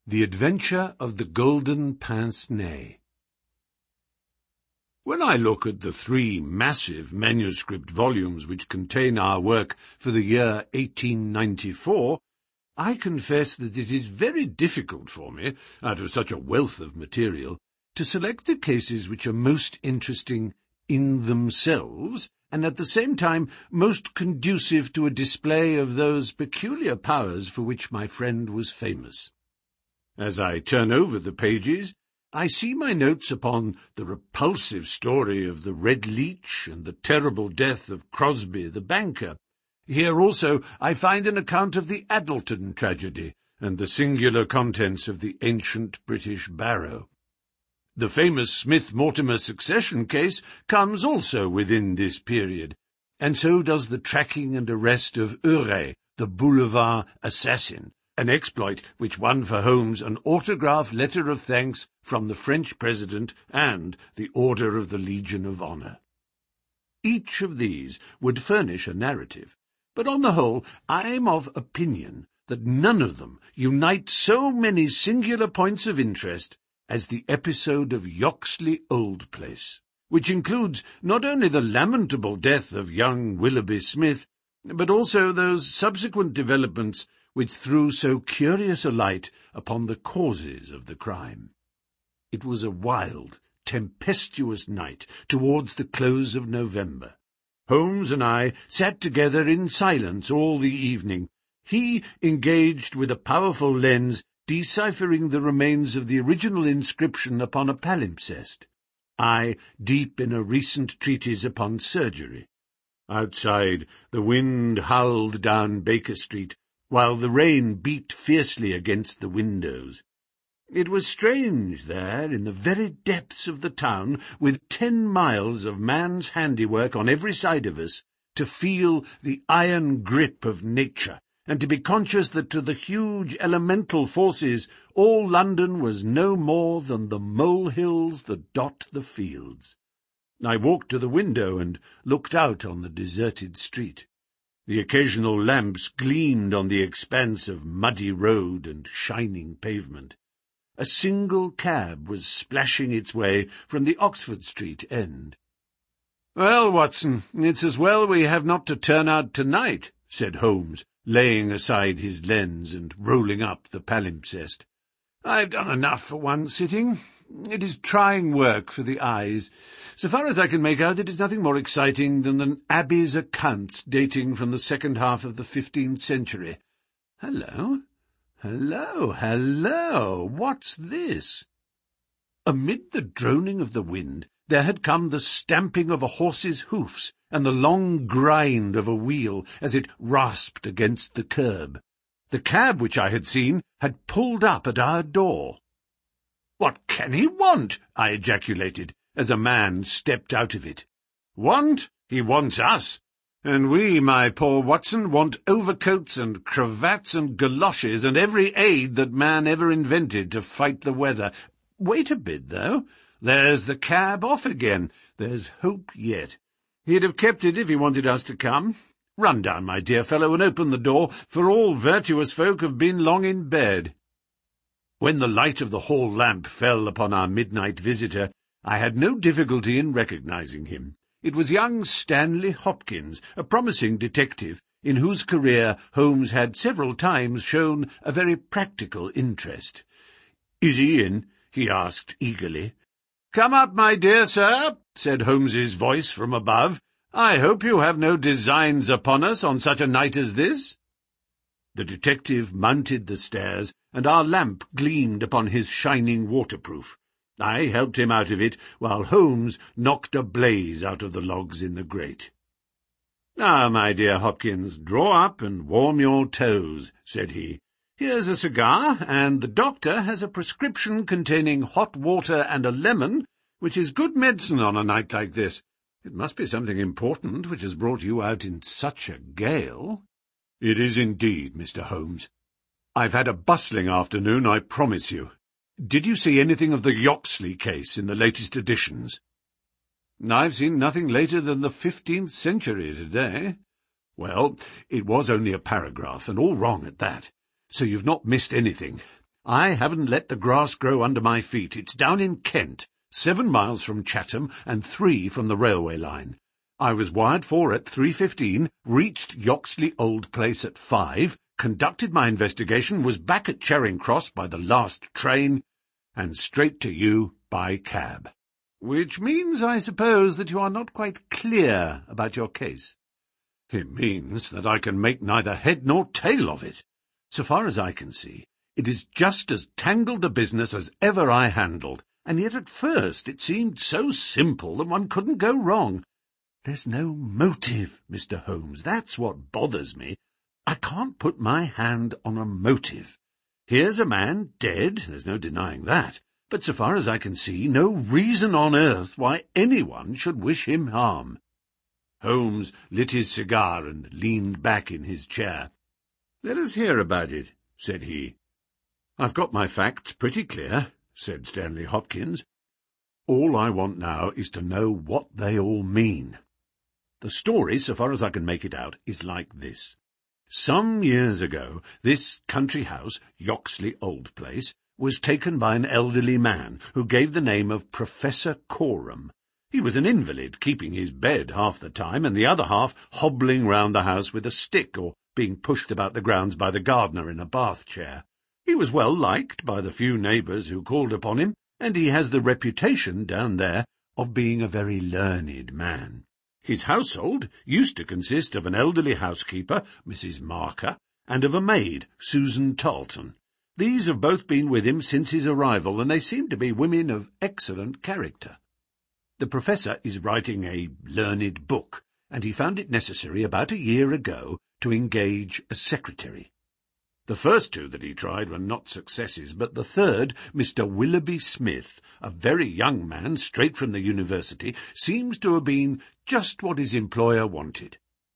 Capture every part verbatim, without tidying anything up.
The Adventure of the Golden Pince-Nez. When I look at the three massive manuscript volumes which contain our work for the year eighteen ninety-four, I confess that it is very difficult for me, out of such a wealth of material, to select the cases which are most interesting in themselves, and at the same time most conducive to a display of those peculiar powers for which my friend was famous. As I turn over the pages, I see my notes upon the repulsive story of the Red Leech and the terrible death of Crosby the banker. Here also I find an account of the Addleton tragedy and the singular contents of the ancient British barrow. The famous Smith-Mortimer succession case comes also within this period, and so does the tracking and arrest of Urey, the boulevard assassin, an exploit which won for Holmes an autographed letter of thanks from the French President and the Order of the Legion of Honor. Each of these would furnish a narrative, but on the whole I am of opinion that none of them unite so many singular points of interest as the episode of Yoxley Old Place, which includes not only the lamentable death of young Willoughby Smith, but also those subsequent developments which threw so curious a light upon the causes of the crime. It was a wild, tempestuous night towards the close of November. Holmes and I sat together in silence all the evening, he engaged with a powerful lens deciphering the remains of the original inscription upon a palimpsest, I deep in a recent treatise upon surgery. Outside, the wind howled down Baker Street, while the rain beat fiercely against the windows. It was strange there, in the very depths of the town, with ten miles of man's handiwork on every side of us, to feel the iron grip of nature, and to be conscious that to the huge elemental forces all London was no more than the molehills that dot the fields. I walked to the window and looked out on the deserted street. The occasional lamps gleamed on the expanse of muddy road and shining pavement. A single cab was splashing its way from the Oxford Street end. "Well, Watson, it's as well we have not to turn out tonight," said Holmes, laying aside his lens and rolling up the palimpsest. "I've done enough for one sitting. It is trying work for the eyes. So far as I can make out, it is nothing more exciting than an abbey's accounts dating from the second half of the fifteenth century. Hello, hello, hello, what's this?" Amid the droning of the wind, there had come the stamping of a horse's hoofs and the long grind of a wheel as it rasped against the curb. The cab which I had seen had pulled up at our door. "What can he want?" I ejaculated, as a man stepped out of it. "Want? He wants us. And we, my poor Watson, want overcoats and cravats and galoshes and every aid that man ever invented to fight the weather. Wait a bit, though. There's the cab off again. There's hope yet. He'd have kept it if he wanted us to come. Run down, my dear fellow, and open the door, for all virtuous folk have been long in bed." When the light of the hall lamp fell upon our midnight visitor, I had no difficulty in recognizing him. It was young Stanley Hopkins, a promising detective, in whose career Holmes had several times shown a very practical interest. "Is he in?" he asked eagerly. "Come up, my dear sir," said Holmes's voice from above. "I hope you have no designs upon us on such a night as this." The detective mounted the stairs, and our lamp gleamed upon his shining waterproof. I helped him out of it, while Holmes knocked a blaze out of the logs in the grate. "Now, my dear Hopkins, draw up and warm your toes," said he. "Here's a cigar, and the doctor has a prescription containing hot water and a lemon, which is good medicine on a night like this. It must be something important which has brought you out in such a gale." "It is indeed, Mister Holmes. I've had a bustling afternoon, I promise you. Did you see anything of the Yoxley case in the latest editions?" "I've seen nothing later than the fifteenth century today." "Well, it was only a paragraph, and all wrong at that. So you've not missed anything. I haven't let the grass grow under my feet. It's down in Kent, seven miles from Chatham and three from the railway line. I was wired for at three fifteen, reached Yoxley Old Place at five, conducted my investigation, was back at Charing Cross by the last train, and straight to you by cab. Which means, I suppose, that you are not quite clear about your case. It means that I can make neither head nor tail of it. So far as I can see, it is just as tangled a business as ever I handled, and yet at first it seemed so simple that one couldn't go wrong. There's no motive, Mister Holmes. That's what bothers me. I can't put my hand on a motive. Here's a man dead, there's no denying that, but so far as I can see, no reason on earth why anyone should wish him harm. Holmes lit his cigar and leaned back in his chair. "Let us hear about it," said he. "I've got my facts pretty clear," said Stanley Hopkins. "All I want now is to know what they all mean. The story, so far as I can make it out, is like this. Some years ago, this country house, Yoxley Old Place, was taken by an elderly man who gave the name of Professor Coram. He was an invalid, keeping his bed half the time, and the other half hobbling round the house with a stick, or being pushed about the grounds by the gardener in a bath chair. He was well liked by the few neighbours who called upon him, and he has the reputation down there of being a very learned man. His household used to consist of an elderly housekeeper, Missus Marker, and of a maid, Susan Tarleton. These have both been with him since his arrival, and they seem to be women of excellent character. The professor is writing a learned book, and he found it necessary about a year ago to engage a secretary. The first two that he tried were not successes, but the third, Mister Willoughby Smith, a very young man straight from the university, seems to have been just what his employer wanted.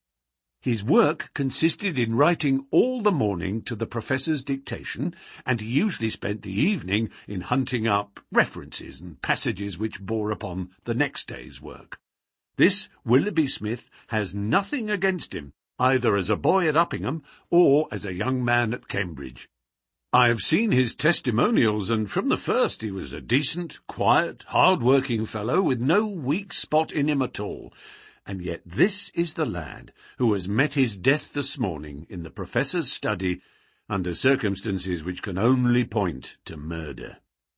His work consisted in writing all the morning to the professor's dictation, and he usually spent the evening in hunting up references and passages which bore upon the next day's work. This Willoughby Smith has nothing against him, either as a boy at Uppingham or as a young man at Cambridge. I have seen his testimonials, and from the first he was a decent, quiet, hard-working fellow with no weak spot in him at all. And yet this is the lad who has met his death this morning in the professor's study under circumstances which can only point to murder.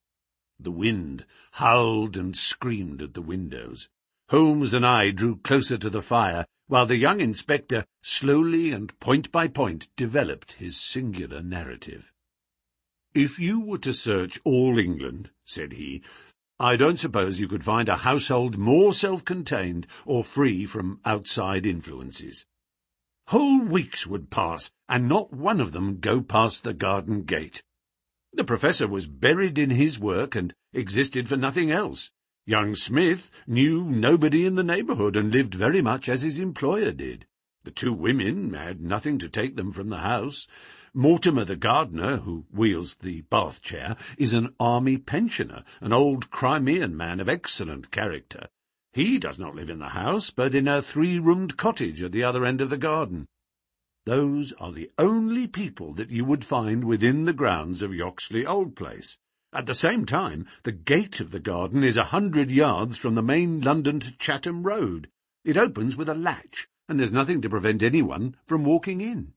The wind howled and screamed at the windows. Holmes and I drew closer to the fire, while the young inspector slowly and point by point developed his singular narrative. "If you were to search all England," said he, "I don't suppose you could find a household more self-contained or free from outside influences. Whole weeks would pass, and not one of them go past the garden gate. The professor was buried in his work and existed for nothing else. Young Smith knew nobody in the neighbourhood and lived very much as his employer did. The two women had nothing to take them from the house. Mortimer the gardener, who wheels the bath-chair, is an army pensioner, an old Crimean man of excellent character. He does not live in the house, but in a three-roomed cottage at the other end of the garden. Those are the only people that you would find within the grounds of Yoxley Old Place. At the same time, the gate of the garden is a hundred yards from the main London to Chatham Road. It opens with a latch, and there's nothing to prevent anyone from walking in.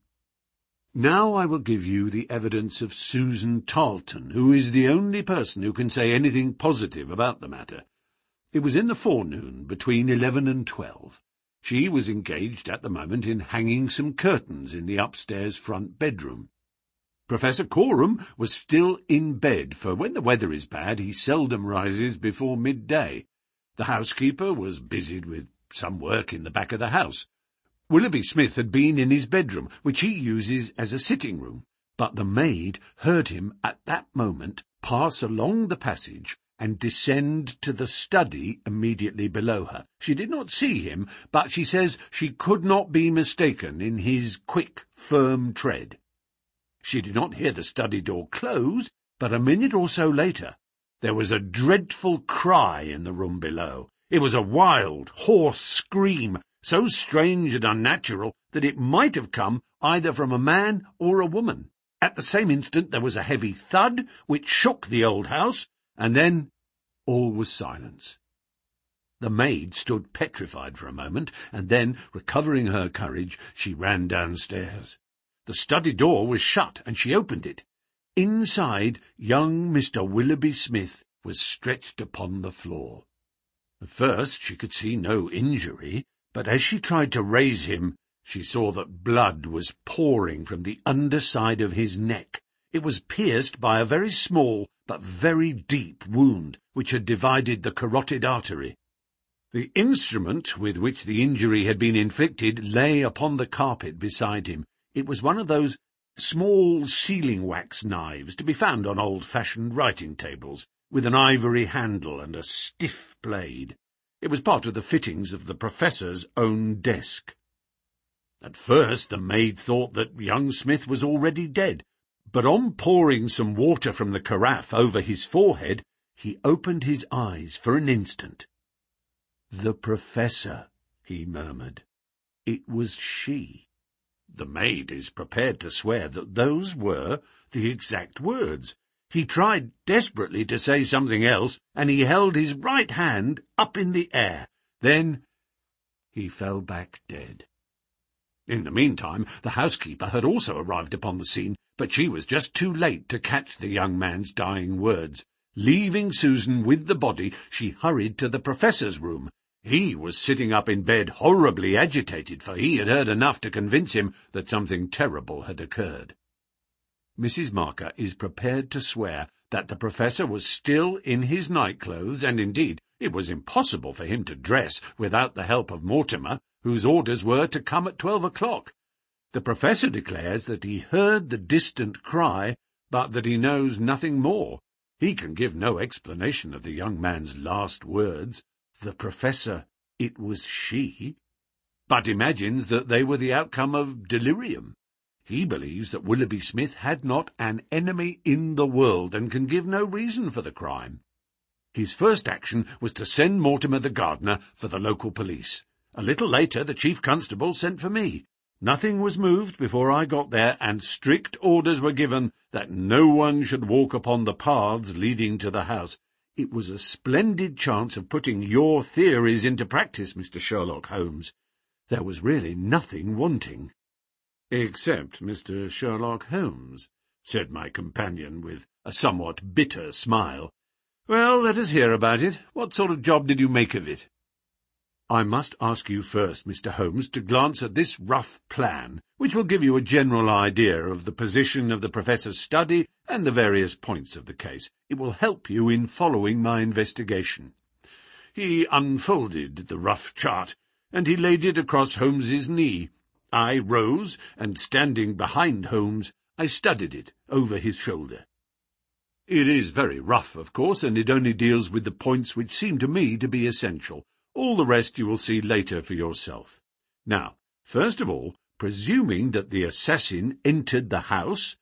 Now I will give you the evidence of Susan Tarleton, who is the only person who can say anything positive about the matter. It was in the forenoon, between eleven and twelve. She was engaged at the moment in hanging some curtains in the upstairs front bedroom. Professor Coram was still in bed, for when the weather is bad he seldom rises before midday. The housekeeper was busied with some work in the back of the house. Willoughby Smith had been in his bedroom, which he uses as a sitting-room, but the maid heard him at that moment pass along the passage and descend to the study immediately below her. She did not see him, but she says she could not be mistaken in his quick, firm tread. She did not hear the study door close, but a minute or so later there was a dreadful cry in the room below. It was a wild, hoarse scream, so strange and unnatural that it might have come either from a man or a woman. At the same instant there was a heavy thud which shook the old house, and then all was silence. The maid stood petrified for a moment, and then, recovering her courage, she ran downstairs. The study door was shut, and she opened it. Inside, young Mister Willoughby Smith was stretched upon the floor. At first she could see no injury, but as she tried to raise him, she saw that blood was pouring from the underside of his neck. It was pierced by a very small but very deep wound, which had divided the carotid artery. The instrument with which the injury had been inflicted lay upon the carpet beside him. It was one of those small sealing-wax knives to be found on old-fashioned writing-tables, with an ivory handle and a stiff blade. It was part of the fittings of the professor's own desk. At first the maid thought that young Smith was already dead, but on pouring some water from the carafe over his forehead, he opened his eyes for an instant. "The professor," he murmured. It was she. The maid is prepared to swear that those were the exact words. He tried desperately to say something else, and he held his right hand up in the air. Then he fell back dead. In the meantime, the housekeeper had also arrived upon the scene, but she was just too late to catch the young man's dying words. Leaving Susan with the body, she hurried to the professor's room. He was sitting up in bed, horribly agitated, for he had heard enough to convince him that something terrible had occurred. Missus Marker is prepared to swear that the professor was still in his nightclothes, and indeed it was impossible for him to dress without the help of Mortimer, whose orders were to come at twelve o'clock. The professor declares that he heard the distant cry, but that he knows nothing more. He can give no explanation of the young man's last words. The professor, it was she, but imagines that they were the outcome of delirium. He believes that Willoughby Smith had not an enemy in the world, and can give no reason for the crime. His first action was to send Mortimer the gardener for the local police. A little later the chief constable sent for me. Nothing was moved before I got there, and strict orders were given that no one should walk upon the paths leading to the house. It was a splendid chance of putting your theories into practice, Mister Sherlock Holmes. There was really nothing wanting. "Except Mister Sherlock Holmes," said my companion with a somewhat bitter smile. "Well, let us hear about it. What sort of job did you make of it?" "I must ask you first, Mister Holmes, to glance at this rough plan, which will give you a general idea of the position of the professor's study and the various points of the case. It will help you in following my investigation." He unfolded the rough chart, and he laid it across Holmes's knee. I rose, and standing behind Holmes, I studied it over his shoulder. "It is very rough, of course, and it only deals with the points which seem to me to be essential. All the rest you will see later for yourself. Now, first of all, presuming that the assassin entered the house,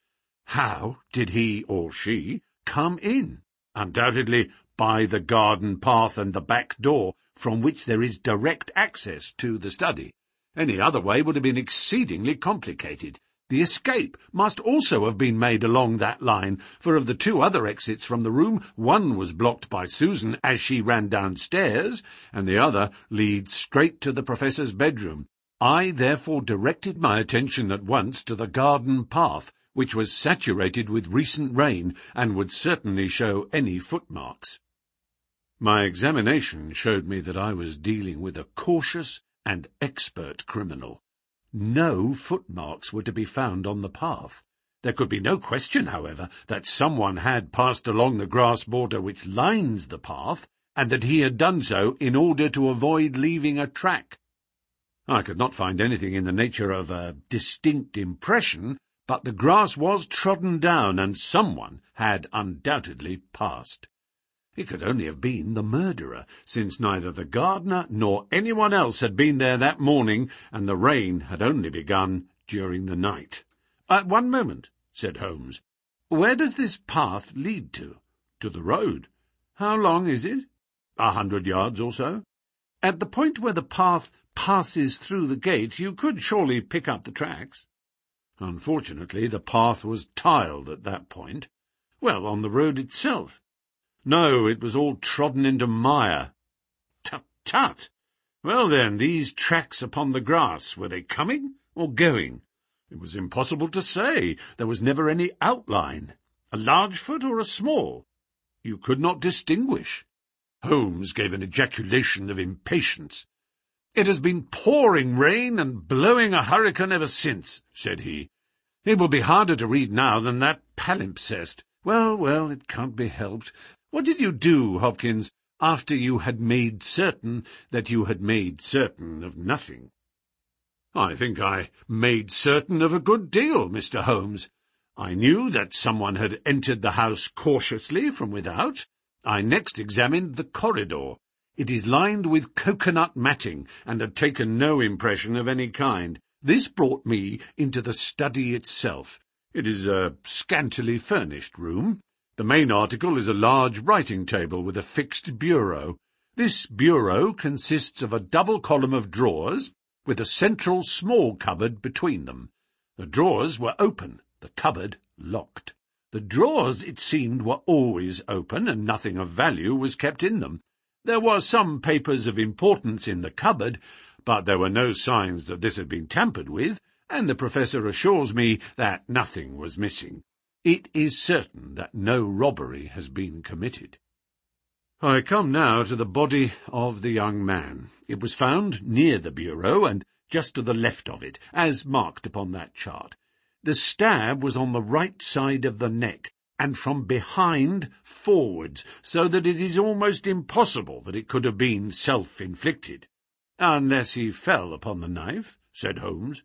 how did he or she come in? Undoubtedly by the garden path and the back door, from which there is direct access to the study. Any other way would have been exceedingly complicated. The escape must also have been made along that line, for of the two other exits from the room, one was blocked by Susan as she ran downstairs, and the other leads straight to the professor's bedroom. I therefore directed my attention at once to the garden path, which was saturated with recent rain, and would certainly show any footmarks. My examination showed me that I was dealing with a cautious and expert criminal. No footmarks were to be found on the path. There could be no question, however, that someone had passed along the grass border which lines the path, and that he had done so in order to avoid leaving a track. I could not find anything in the nature of a distinct impression, but the grass was trodden down, and someone had undoubtedly passed. It could only have been the murderer, since neither the gardener nor anyone else had been there that morning, and the rain had only begun during the night. "Uh, one moment," said Holmes. "Where does this path lead to?" "To the road." "How long is it?" "A hundred yards or so." "At the point where the path passes through the gate, you could surely pick up the tracks." Unfortunately, the path was tiled at that point. Well, on the road itself. No, it was all trodden into mire. Tut, tut! Well then, these tracks upon the grass, were they coming or going? It was impossible to say. There was never any outline. A large foot or a small? You could not distinguish. Holmes gave an ejaculation of impatience. "It has been pouring rain and blowing a hurricane ever since," said he. "It will be harder to read now than that palimpsest. Well, well, it can't be helped. What did you do, Hopkins, after you had made certain that you had made certain of nothing?" "I think I made certain of a good deal, Mister Holmes. I knew that someone had entered the house cautiously from without. I next examined the corridor. It is lined with coconut matting, and had taken no impression of any kind. This brought me into the study itself. It is a scantily furnished room. The main article is a large writing table with a fixed bureau. This bureau consists of a double column of drawers, with a central small cupboard between them. The drawers were open, the cupboard locked. The drawers, it seemed, were always open, and nothing of value was kept in them. There were some papers of importance in the cupboard, but there were no signs that this had been tampered with, and the professor assures me that nothing was missing. It is certain that no robbery has been committed. I come now to the body of the young man. It was found near the bureau, and just to the left of it, as marked upon that chart. The stab was on the right side of the neck, and from behind forwards, so that it is almost impossible that it could have been self-inflicted. "Unless he fell upon the knife," said Holmes.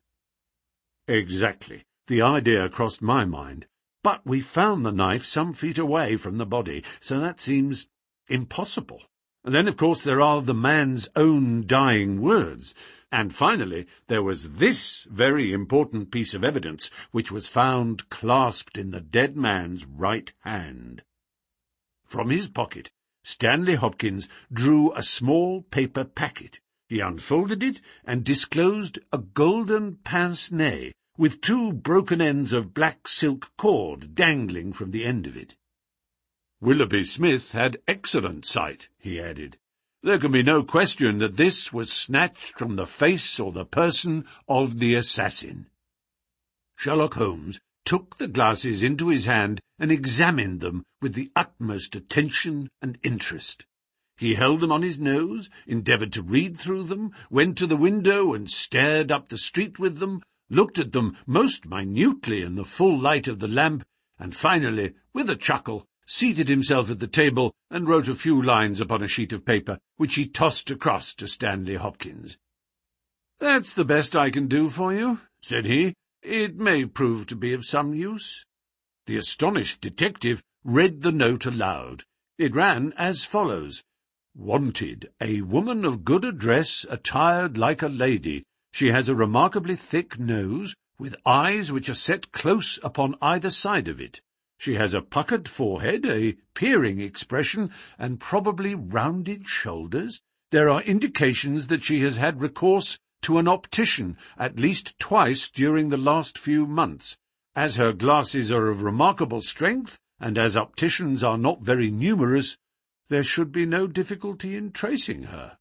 "Exactly. The idea crossed my mind. But we found the knife some feet away from the body, so that seems impossible. And then, of course, there are the man's own dying words. And finally, there was this very important piece of evidence, which was found clasped in the dead man's right hand." From his pocket, Stanley Hopkins drew a small paper packet. He unfolded it and disclosed a golden pince-nez, with two broken ends of black silk cord dangling from the end of it. "Willoughby Smith had excellent sight," he added. "There can be no question that this was snatched from the face or the person of the assassin." Sherlock Holmes took the glasses into his hand and examined them with the utmost attention and interest. He held them on his nose, endeavoured to read through them, went to the window and stared up the street with them, looked at them most minutely in the full light of the lamp, and finally, with a chuckle, seated himself at the table and wrote a few lines upon a sheet of paper, which he tossed across to Stanley Hopkins. "That's the best I can do for you," said he. "It may prove to be of some use." The astonished detective read the note aloud. It ran as follows: "Wanted, a woman of good address, attired like a lady. She has a remarkably thick nose, with eyes which are set close upon either side of it. She has a puckered forehead, a peering expression, and probably rounded shoulders. There are indications that she has had recourse to an optician at least twice during the last few months. As her glasses are of remarkable strength, and as opticians are not very numerous, there should be no difficulty in tracing her."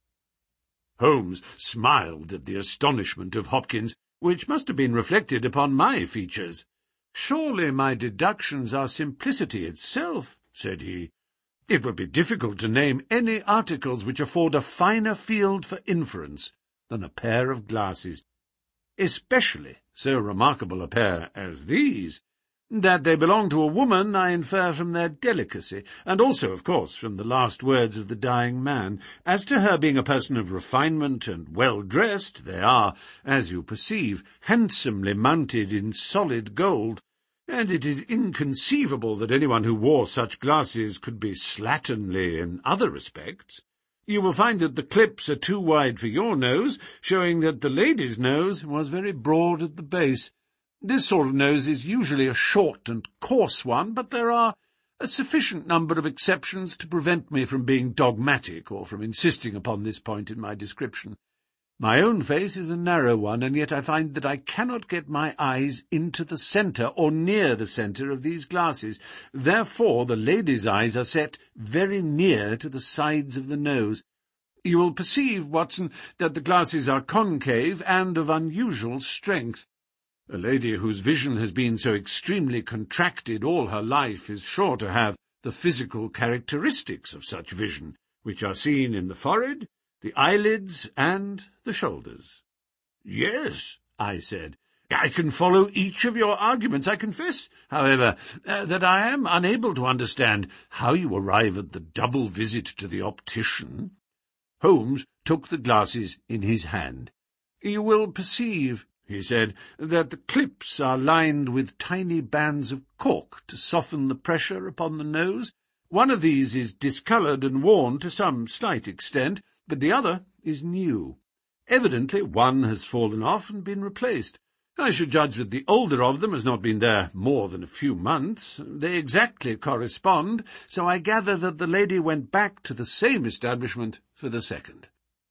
Holmes smiled at the astonishment of Hopkins, which must have been reflected upon my features. "Surely my deductions are simplicity itself," said he. "It would be difficult to name any articles which afford a finer field for inference than a pair of glasses, especially so remarkable a pair as these. That they belong to a woman I infer from their delicacy, and also, of course, from the last words of the dying man. As to her being a person of refinement and well-dressed, they are, as you perceive, handsomely mounted in solid gold, and it is inconceivable that anyone who wore such glasses could be slatternly in other respects. You will find that the clips are too wide for your nose, showing that the lady's nose was very broad at the base. This sort of nose is usually a short and coarse one, but there are a sufficient number of exceptions to prevent me from being dogmatic or from insisting upon this point in my description. My own face is a narrow one, and yet I find that I cannot get my eyes into the centre or near the centre of these glasses. Therefore the lady's eyes are set very near to the sides of the nose. You will perceive, Watson, that the glasses are concave and of unusual strength. A lady whose vision has been so extremely contracted all her life is sure to have the physical characteristics of such vision, which are seen in the forehead, the eyelids, and the shoulders. "Yes," I said, "I can follow each of your arguments. I confess, however, uh, that I am unable to understand how you arrive at the double visit to the optician." Holmes took the glasses in his hand. "You will perceive," he said, "that the clips are lined with tiny bands of cork to soften the pressure upon the nose. One of these is discoloured and worn to some slight extent, but the other is new. Evidently one has fallen off and been replaced. I should judge that the older of them has not been there more than a few months. They exactly correspond, so I gather that the lady went back to the same establishment for the second."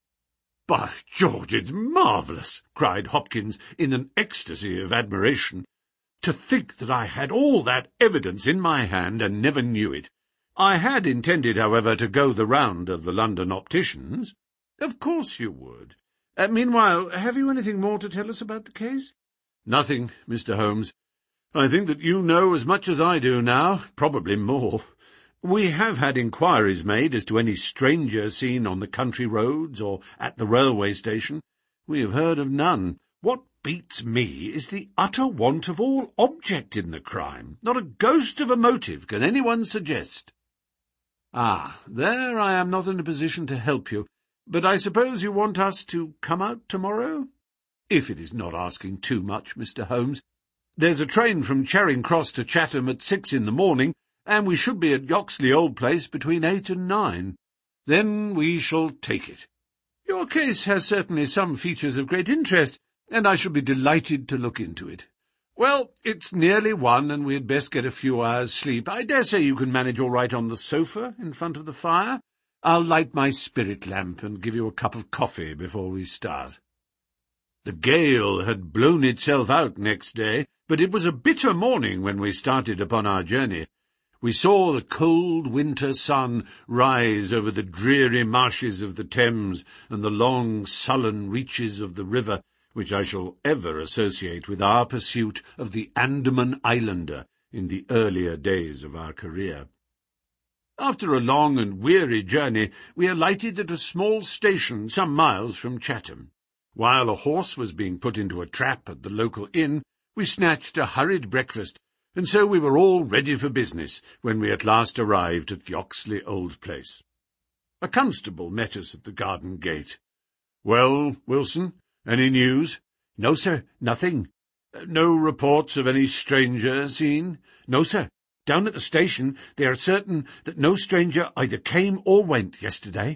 "By George, it's marvellous!" cried Hopkins in an ecstasy of admiration. "To think that I had all that evidence in my hand and never knew it. I had intended, however, to go the round of the London opticians." "Of course you would. Uh, meanwhile, have you anything more to tell us about the case?" "Nothing, Mister Holmes. I think that you know as much as I do now, probably more. We have had inquiries made as to any stranger seen on the country roads or at the railway station. We have heard of none. What beats me is the utter want of all object in the crime. Not a ghost of a motive can anyone suggest." "Ah, there I am not in a position to help you, but I suppose you want us to come out tomorrow?" "If it is not asking too much, Mister Holmes. There's a train from Charing Cross to Chatham at six in the morning, and we should be at Yoxley Old Place between eight and nine. Then we shall take it. Your case has certainly some features of great interest, and I shall be delighted to look into it. Well, it's nearly one, and we had best get a few hours' sleep. I dare say you can manage all right on the sofa in front of the fire. I'll light my spirit lamp and give you a cup of coffee before we start." The gale had blown itself out next day, but it was a bitter morning when we started upon our journey. We saw the cold winter sun rise over the dreary marshes of the Thames and the long sullen reaches of the river, which I shall ever associate with our pursuit of the Andaman Islander in the earlier days of our career. After a long and weary journey, we alighted at a small station some miles from Chatham. While a horse was being put into a trap at the local inn, we snatched a hurried breakfast, and so we were all ready for business when we at last arrived at Yoxley Old Place. A constable met us at the garden gate. "Well, Wilson, any news?" "No, sir, nothing." "No reports of any stranger seen?" "No, sir. Down at the station they are certain that no stranger either came or went yesterday."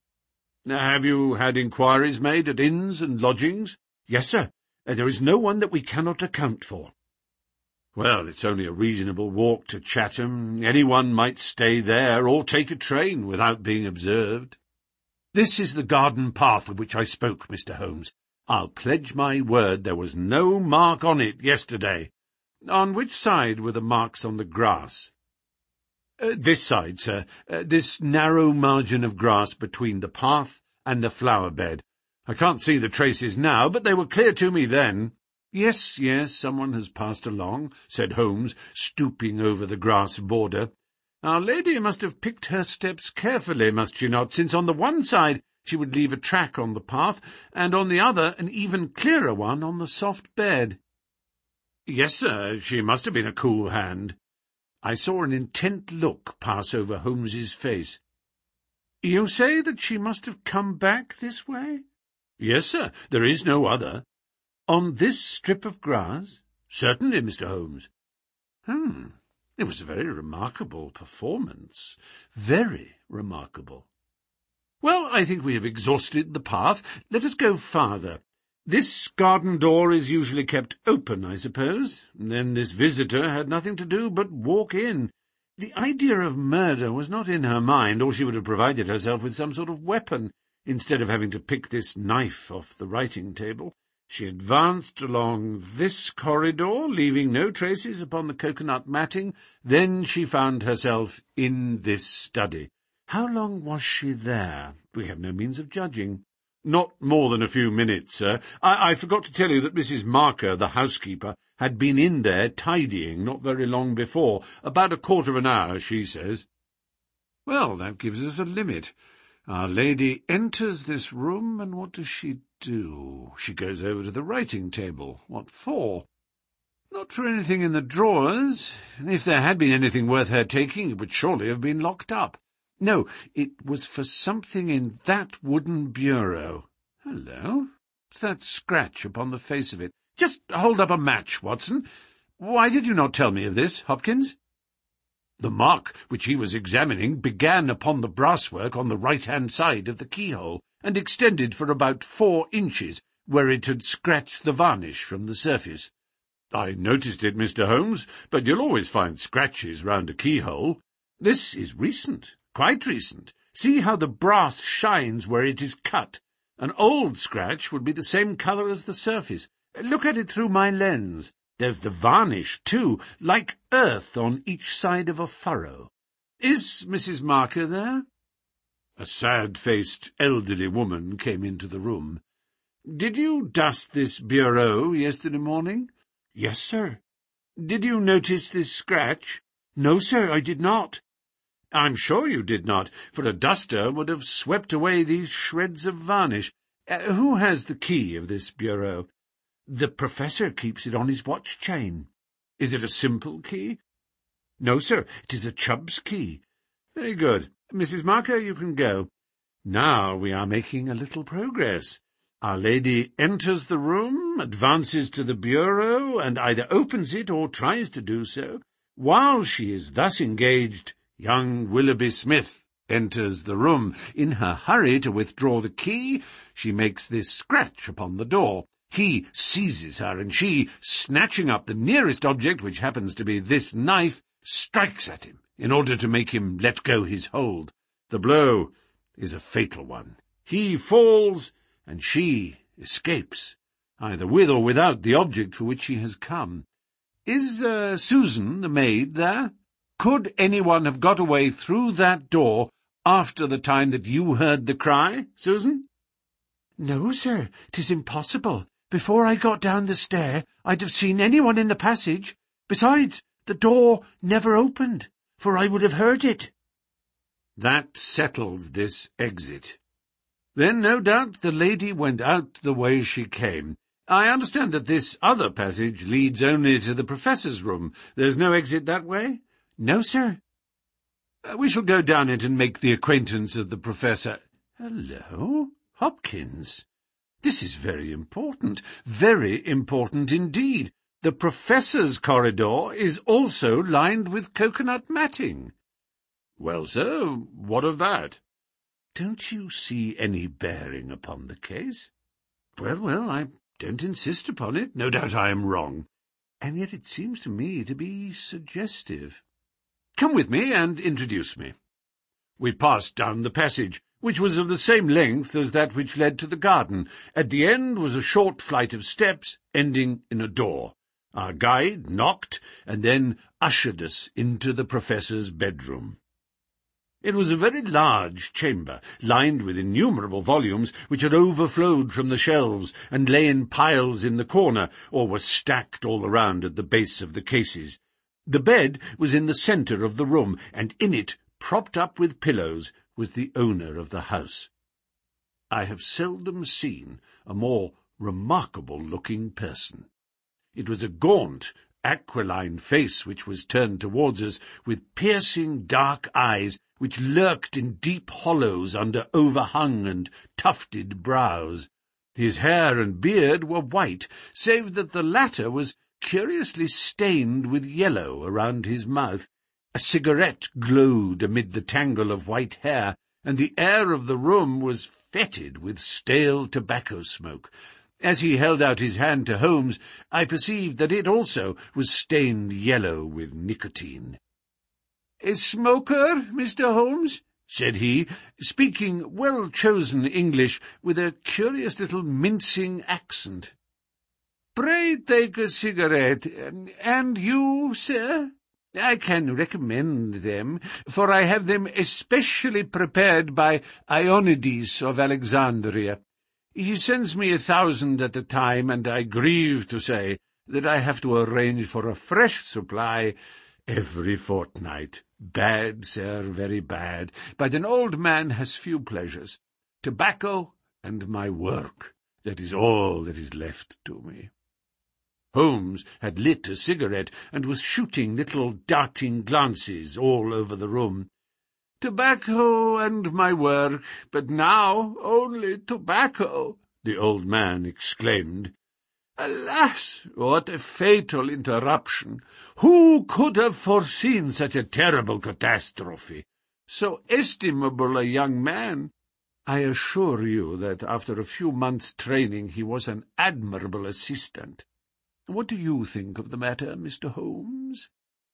"Have you had inquiries made at inns and lodgings?" "Yes, sir. There is no one that we cannot account for." "Well, it's only a reasonable walk to Chatham. Anyone might stay there or take a train without being observed." "This is the garden path of which I spoke, Mister Holmes. I'll pledge my word there was no mark on it yesterday." "On which side were the marks on the grass?" Uh, "This side, sir. Uh, this narrow margin of grass between the path and the flower-bed. I can't see the traces now, but they were clear to me then." "Yes, yes, someone has passed along," said Holmes, stooping over the grass border. "Our lady must have picked her steps carefully, must she not, since on the one side she would leave a track on the path, and on the other an even clearer one on the soft bed." "Yes, sir, she must have been a cool hand." I saw an intent look pass over Holmes's face. "You say that she must have come back this way?" "Yes, sir, there is no other." "On this strip of grass?" "Certainly, Mister Holmes." Hmm, it was a very remarkable performance. Very remarkable. "Well, I think we have exhausted the path. Let us go farther. This garden door is usually kept open, I suppose. Then this visitor had nothing to do but walk in. The idea of murder was not in her mind, or she would have provided herself with some sort of weapon. Instead of having to pick this knife off the writing table, she advanced along this corridor, leaving no traces upon the coconut matting. Then she found herself in this study. How long was she there? We have no means of judging. Not more than a few minutes, sir. I, I forgot to tell you that Missus Marker, the housekeeper, had been in there tidying not very long before. About a quarter of an hour, she says. Well, that gives us a limit. Our lady enters this room, and what does she do? She goes over to the writing table. What for? Not for anything in the drawers. If there had been anything worth her taking, it would surely have been locked up. No, it was for something in that wooden bureau. Hello? What's that scratch upon the face of it? Just hold up a match, Watson. Why did you not tell me of this, Hopkins? The mark which he was examining began upon the brasswork on the right-hand side of the keyhole, and extended for about four inches, where it had scratched the varnish from the surface. I noticed it, Mister Holmes, but you'll always find scratches round a keyhole. This is recent, quite recent. See how the brass shines where it is cut. An old scratch would be the same colour as the surface. Look at it through my lens. There's the varnish, too, like earth on each side of a furrow. Is Missus Marker there? A sad-faced elderly woman came into the room. Did you dust this bureau yesterday morning? Yes, sir. Did you notice this scratch? No, sir, I did not. I'm sure you did not, for a duster would have swept away these shreds of varnish. Uh, who has the key of this bureau? The Professor keeps it on his watch-chain. Is it a simple key? No, sir, it is a Chubb's key. Very good. Missus Marker, you can go. Now we are making a little progress. Our lady enters the room, advances to the bureau, and either opens it or tries to do so. While she is thus engaged, young Willoughby Smith enters the room. In her hurry to withdraw the key, she makes this scratch upon the door. He seizes her, and she, snatching up the nearest object, which happens to be this knife, strikes at him in order to make him let go his hold. The blow is a fatal one. He falls, and she escapes, either with or without the object for which she has come. Is uh, Susan, the maid, there? Could anyone have got away through that door after the time that you heard the cry, Susan? No, sir, 'tis impossible. Before I got down the stair, I'd have seen anyone in the passage. Besides, the door never opened, for I would have heard it. That settles this exit. Then, no doubt, the lady went out the way she came. I understand that this other passage leads only to the Professor's room. There's no exit that way? No, sir. Uh, we shall go down it and make the acquaintance of the Professor. Hello, Hopkins. This is very important, very important indeed. The Professor's corridor is also lined with coconut matting. Well, sir, what of that? Don't you see any bearing upon the case? Well, well, I don't insist upon it. No doubt I am wrong. And yet it seems to me to be suggestive. Come with me and introduce me. We passed down the passage, which was of the same length as that which led to the garden. At the end was a short flight of steps, ending in a door. Our guide knocked, and then ushered us into the Professor's bedroom. It was a very large chamber, lined with innumerable volumes which had overflowed from the shelves and lay in piles in the corner, or were stacked all around at the base of the cases. The bed was in the centre of the room, and in it, propped up with pillows, was the owner of the house. I have seldom seen a more remarkable-looking person. It was a gaunt, aquiline face which was turned towards us, with piercing dark eyes which lurked in deep hollows under overhung and tufted brows. His hair and beard were white, save that the latter was curiously stained with yellow around his mouth. A cigarette glowed amid the tangle of white hair, and the air of the room was fetid with stale tobacco smoke. As he held out his hand to Holmes, I perceived that it also was stained yellow with nicotine. "A smoker, Mister Holmes?" said he, speaking well-chosen English with a curious little mincing accent. "Pray take a cigarette. And you, sir? I can recommend them, for I have them especially prepared by Ionides of Alexandria. He sends me a thousand at a time, and I grieve to say that I have to arrange for a fresh supply every fortnight. Bad, sir, very bad, but an old man has few pleasures. Tobacco and my work, that is all that is left to me." Holmes had lit a cigarette and was shooting little darting glances all over the room. "Tobacco and my work, but now only tobacco," the old man exclaimed. "Alas, what a fatal interruption! Who could have foreseen such a terrible catastrophe? So estimable a young man! I assure you that after a few months' training he was an admirable assistant. What do you think of the matter, Mister Holmes?"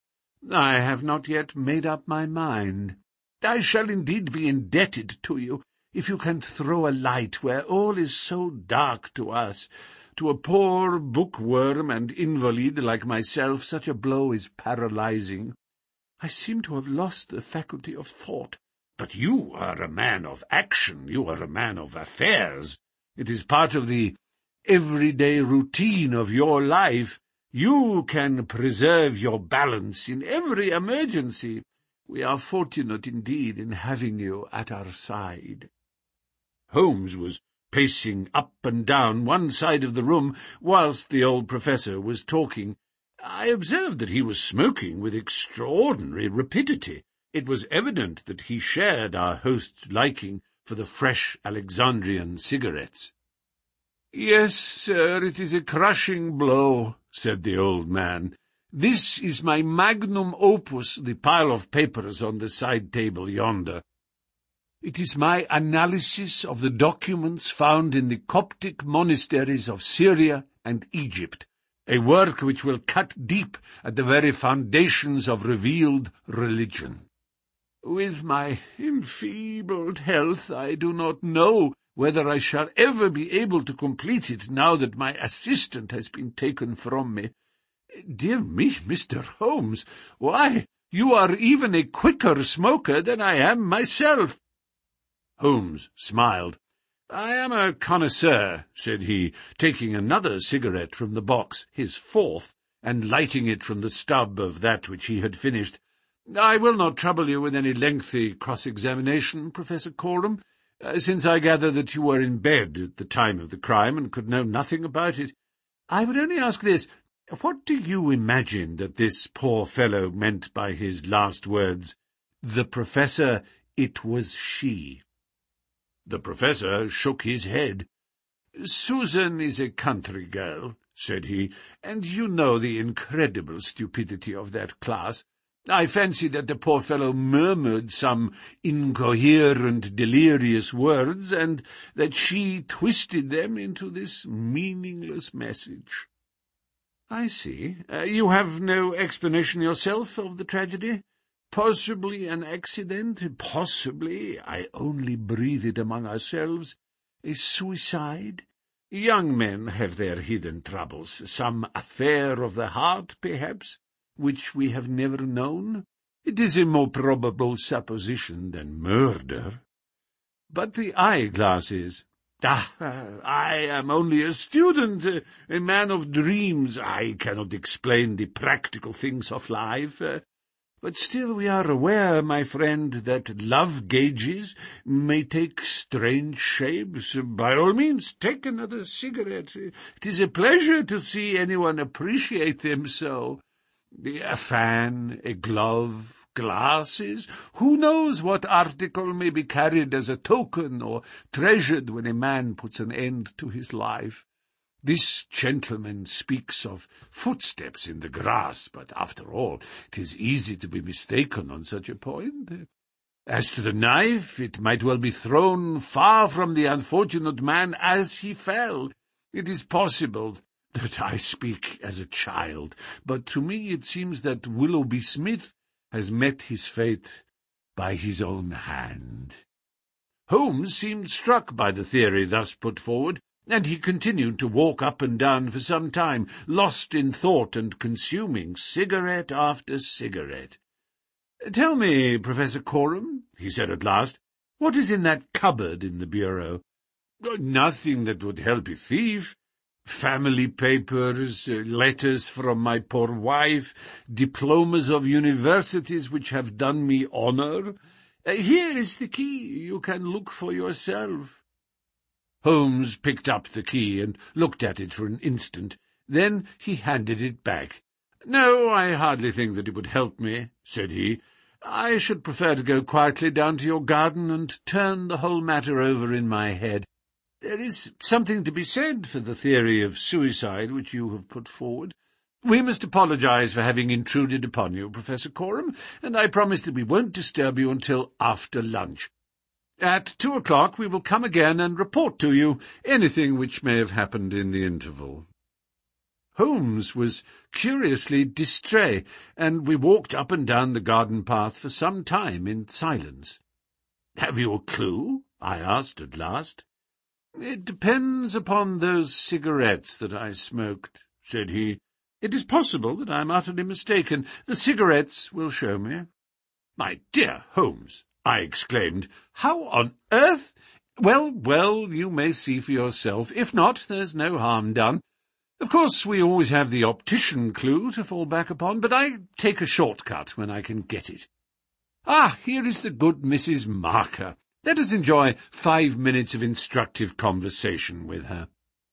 "I have not yet made up my mind. I shall indeed be indebted to you if you can throw a light where all is so dark to us. To a poor bookworm and invalid like myself, such a blow is paralyzing. I seem to have lost the faculty of thought." "But you are a man of action, you are a man of affairs. It is part of the everyday routine of your life. You can preserve your balance in every emergency. We are fortunate indeed in having you at our side." Holmes was pacing up and down one side of the room whilst the old professor was talking. I observed that he was smoking with extraordinary rapidity. It was evident that he shared our host's liking for the fresh Alexandrian cigarettes. "Yes, sir, it is a crushing blow," said the old man. "This is my magnum opus, the pile of papers on the side table yonder. It is my analysis of the documents found in the Coptic monasteries of Syria and Egypt, a work which will cut deep at the very foundations of revealed religion. With my enfeebled health, I do not know whether I shall ever be able to complete it now that my assistant has been taken from me. Dear me, Mister Holmes, why, you are even a quicker smoker than I am myself." Holmes smiled. "I am a connoisseur," said he, taking another cigarette from the box, his fourth, and lighting it from the stub of that which he had finished. "I will not trouble you with any lengthy cross-examination, Professor Coram, uh, since I gather that you were in bed at the time of the crime and could know nothing about it. I would only ask this. What do you imagine that this poor fellow meant by his last words? The professor, it was she." The professor shook his head. "Susan is a country girl," said he, "and you know the incredible stupidity of that class. I fancy that the poor fellow murmured some incoherent, delirious words, and that she twisted them into this meaningless message." "I see. Uh, you have no explanation yourself of the tragedy? Possibly an accident, possibly, I only breathe it among ourselves, a suicide? Young men have their hidden troubles, some affair of the heart, perhaps, which we have never known. It is a more probable supposition than murder. But the eyeglasses— Ah, I am only a student, a, a man of dreams. I cannot explain the practical things of life. Uh, but still we are aware, my friend, that love gauges may take strange shapes. By all means, take another cigarette. It is a pleasure to see anyone appreciate them so. A fan, a glove, glasses, who knows what article may be carried as a token or treasured when a man puts an end to his life. This gentleman speaks of footsteps in the grass, but after all, it is easy to be mistaken on such a point. As to the knife, it might well be thrown far from the unfortunate man as he fell. It is possible that I speak as a child, but to me it seems that Willoughby Smith has met his fate by his own hand. Holmes seemed struck by the theory thus put forward, and he continued to walk up and down for some time, lost in thought and consuming cigarette after cigarette. "Tell me, Professor Coram," he said at last, "what is in that cupboard in the bureau?" "Nothing that would help a thief. Family papers, uh, letters from my poor wife, diplomas of universities which have done me honour. Uh, here is the key. You can look for yourself." Holmes picked up the key and looked at it for an instant. Then he handed it back. "No, I hardly think that it would help me," said he. "I should prefer to go quietly down to your garden and turn the whole matter over in my head. There is something to be said for the theory of suicide which you have put forward. We must apologize for having intruded upon you, Professor Coram, and I promise that we won't disturb you until after lunch. At two o'clock we will come again and report to you anything which may have happened in the interval." Holmes was curiously distrait, and we walked up and down the garden path for some time in silence. "Have you a clue?" I asked at last. "It depends upon those cigarettes that I smoked," said he. "It is possible that I am utterly mistaken. The cigarettes will show me." "My dear Holmes," I exclaimed, "how on earth—" "Well, well, you may see for yourself. If not, there's no harm done. Of course, we always have the optician clue to fall back upon, but I take a short-cut when I can get it. Ah, here is the good Missus Marker. Let us enjoy five minutes of instructive conversation with her."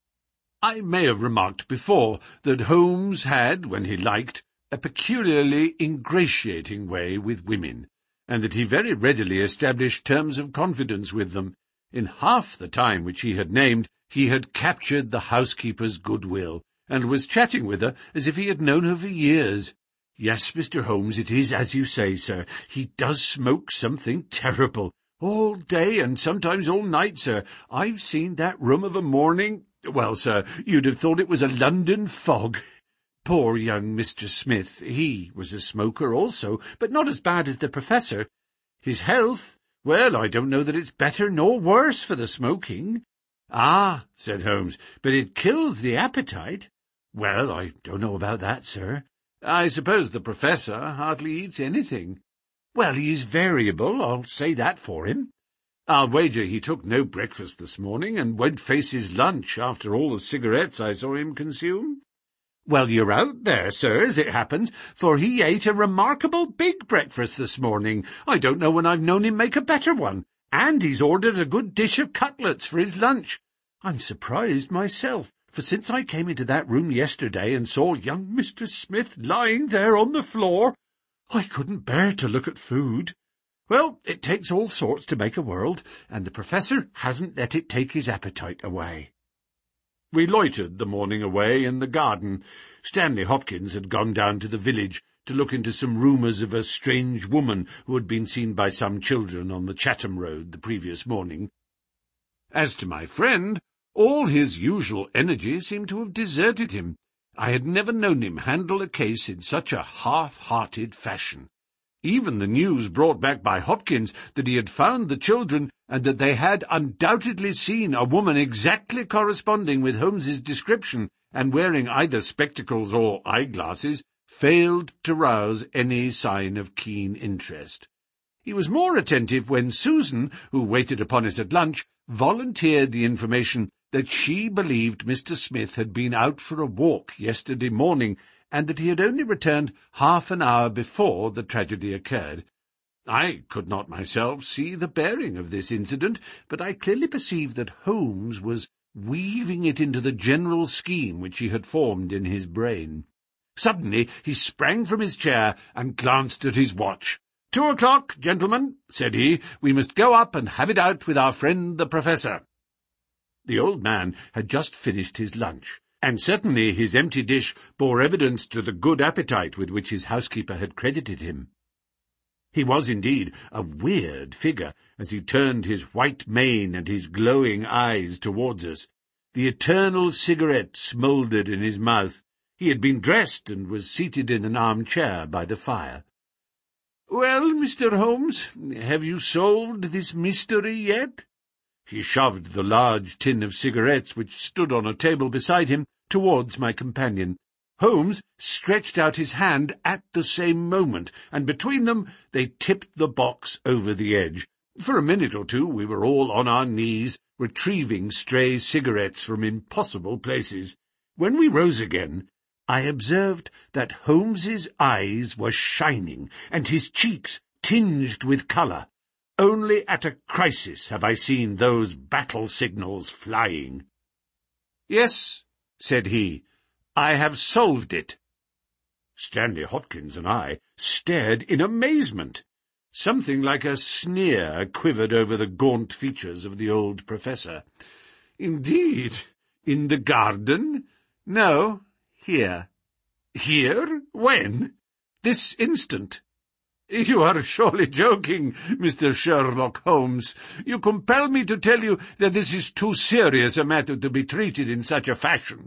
I may have remarked before that Holmes had, when he liked, a peculiarly ingratiating way with women, and that he very readily established terms of confidence with them. In half the time which he had named, he had captured the housekeeper's goodwill, and was chatting with her as if he had known her for years. "Yes, Mister Holmes, it is as you say, sir. He does smoke something terrible. All day and sometimes all night, sir. I've seen that room of a morning. Well, sir, you'd have thought it was a London fog. Poor young Mister Smith, he was a smoker also, but not as bad as the Professor. His health, well, I don't know that it's better nor worse for the smoking." "Ah," said Holmes, "but it kills the appetite." "Well, I don't know about that, sir. I suppose the Professor hardly eats anything." "Well, he is variable, I'll say that for him. I'll wager he took no breakfast this morning, and won't face his lunch after all the cigarettes I saw him consume." "Well, you're out there, sir, as it happens, for he ate a remarkable big breakfast this morning. I don't know when I've known him make a better one, and he's ordered a good dish of cutlets for his lunch. I'm surprised myself, for since I came into that room yesterday and saw young Mister Smith lying there on the floor, I couldn't bear to look at food. Well, it takes all sorts to make a world, and the Professor hasn't let it take his appetite away." We loitered the morning away in the garden. Stanley Hopkins had gone down to the village to look into some rumours of a strange woman who had been seen by some children on the Chatham Road the previous morning. As to my friend, all his usual energy seemed to have deserted him. I had never known him handle a case in such a half-hearted fashion. Even the news brought back by Hopkins that he had found the children, and that they had undoubtedly seen a woman exactly corresponding with Holmes's description, and wearing either spectacles or eyeglasses, failed to rouse any sign of keen interest. He was more attentive when Susan, who waited upon us at lunch, volunteered the information that she believed Mister Smith had been out for a walk yesterday morning, and that he had only returned half an hour before the tragedy occurred. I could not myself see the bearing of this incident, but I clearly perceived that Holmes was weaving it into the general scheme which he had formed in his brain. Suddenly he sprang from his chair and glanced at his watch. "Two o'clock, gentlemen," said he. "We must go up and have it out with our friend the Professor." The old man had just finished his lunch, and certainly his empty dish bore evidence to the good appetite with which his housekeeper had credited him. He was indeed a weird figure as he turned his white mane and his glowing eyes towards us. The eternal cigarette smouldered in his mouth. He had been dressed and was seated in an armchair by the fire. "Well, Mister Holmes, have you solved this mystery yet?" He shoved the large tin of cigarettes which stood on a table beside him towards my companion. Holmes stretched out his hand at the same moment, and between them they tipped the box over the edge. For a minute or two we were all on our knees, retrieving stray cigarettes from impossible places. When we rose again, I observed that Holmes's eyes were shining, and his cheeks tinged with colour. Only at a crisis have I seen those battle signals flying. "Yes," said he, "I have solved it." Stanley Hopkins and I stared in amazement. Something like a sneer quivered over the gaunt features of the old professor. "Indeed? In the garden?" "No, here." "Here? When?" "This instant." "You are surely joking, Mister Sherlock Holmes. You compel me to tell you that this is too serious a matter to be treated in such a fashion."